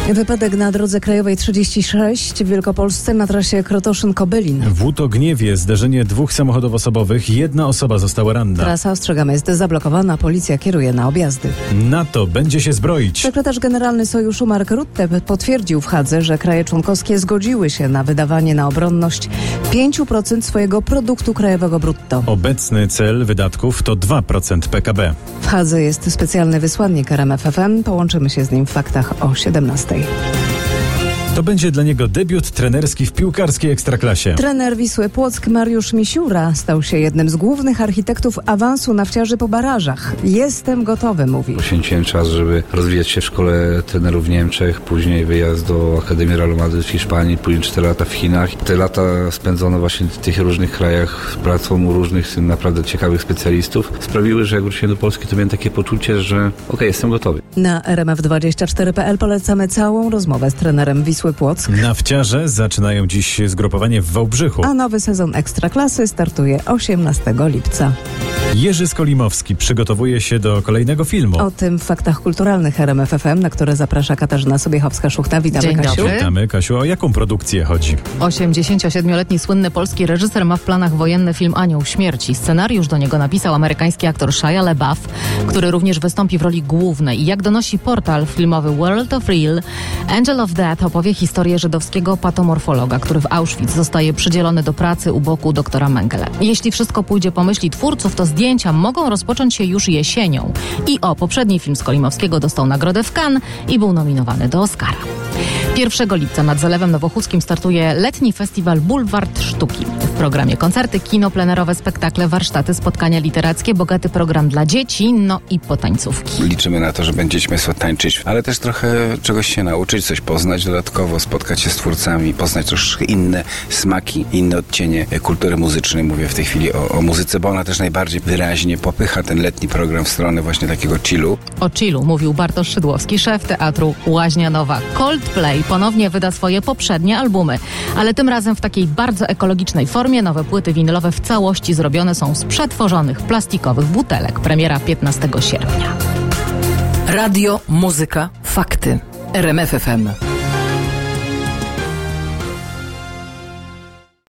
Wypadek na drodze krajowej 36 w Wielkopolsce na trasie Krotoszyn-Kobylin. W Łutogniewie zderzenie dwóch samochodów osobowych. Jedna osoba została ranna. Trasa, ostrzegamy, jest zablokowana. Policja kieruje na objazdy. NATO będzie się zbroić. Sekretarz generalny Sojuszu Mark Rutte potwierdził w Hadze, że kraje członkowskie zgodziły się na wydawanie na obronność 5% swojego produktu krajowego brutto. Obecny cel wydatków to 2% PKB. W Hadze jest specjalny wysłannik RMF FM. Połączymy się z nim w faktach o 17:00. To będzie dla niego debiut trenerski w piłkarskiej ekstraklasie. Trener Wisły Płock Mariusz Misiura stał się jednym z głównych architektów awansu nafciarzy po barażach. Jestem gotowy, mówi. Poświęciłem czas, żeby rozwijać się w szkole trenerów w Niemczech, później wyjazd do Akademii Realu Madryt w Hiszpanii, później 4 lata w Chinach. Te lata spędzone właśnie w tych różnych krajach z pracą u różnych naprawdę ciekawych specjalistów sprawiły, że jak wróciłem do Polski, to miałem takie poczucie, że jestem gotowy. Na RMF24.pl polecamy całą rozmowę z trenerem Wisły Płock. Nafciarze zaczynają dziś zgrupowanie w Wałbrzychu. A nowy sezon Ekstraklasy startuje 18 lipca. Jerzy Skolimowski przygotowuje się do kolejnego filmu. O tym w faktach kulturalnych RMF FM, na które zaprasza Katarzyna Sobiechowska-Szuchta. Witamy, Dzień Kasiu. dobry. Witamy, Kasiu. O jaką produkcję chodzi? 87-letni słynny polski reżyser ma w planach wojenny film Anioł Śmierci. Scenariusz do niego napisał amerykański aktor Shia LaBeouf, który również wystąpi w roli głównej. I jak donosi portal filmowy World of Real, Angel of Death opowie historię żydowskiego patomorfologa, który w Auschwitz zostaje przydzielony do pracy u boku doktora Mengele. Jeśli wszystko pójdzie po myśli twórców, to zdjęcia mogą rozpocząć się już jesienią. I poprzedni film Skolimowskiego dostał nagrodę w Cannes i był nominowany do Oscara. 1 lipca nad Zalewem Nowochódzkim startuje letni festiwal Bulwart Sztuki. W programie koncerty, kino, plenerowe spektakle, warsztaty, spotkania literackie, bogaty program dla dzieci, no i potańcówki. Liczymy na to, że będziemy sobie tańczyć, ale też trochę czegoś się nauczyć, coś poznać dodatkowo, spotkać się z twórcami, poznać troszkę inne smaki, inne odcienie kultury muzycznej. Mówię w tej chwili o muzyce, bo ona też najbardziej wyraźnie popycha ten letni program w stronę właśnie takiego chillu. O chillu mówił Bartosz Szydłowski, szef teatru Łaźnia Nowa. Coldplay ponownie wyda swoje poprzednie albumy, ale tym razem w takiej bardzo ekologicznej formie. Nowe płyty winylowe w całości zrobione są z przetworzonych plastikowych butelek. Premiera 15 sierpnia. Radio, muzyka, fakty. RMF FM.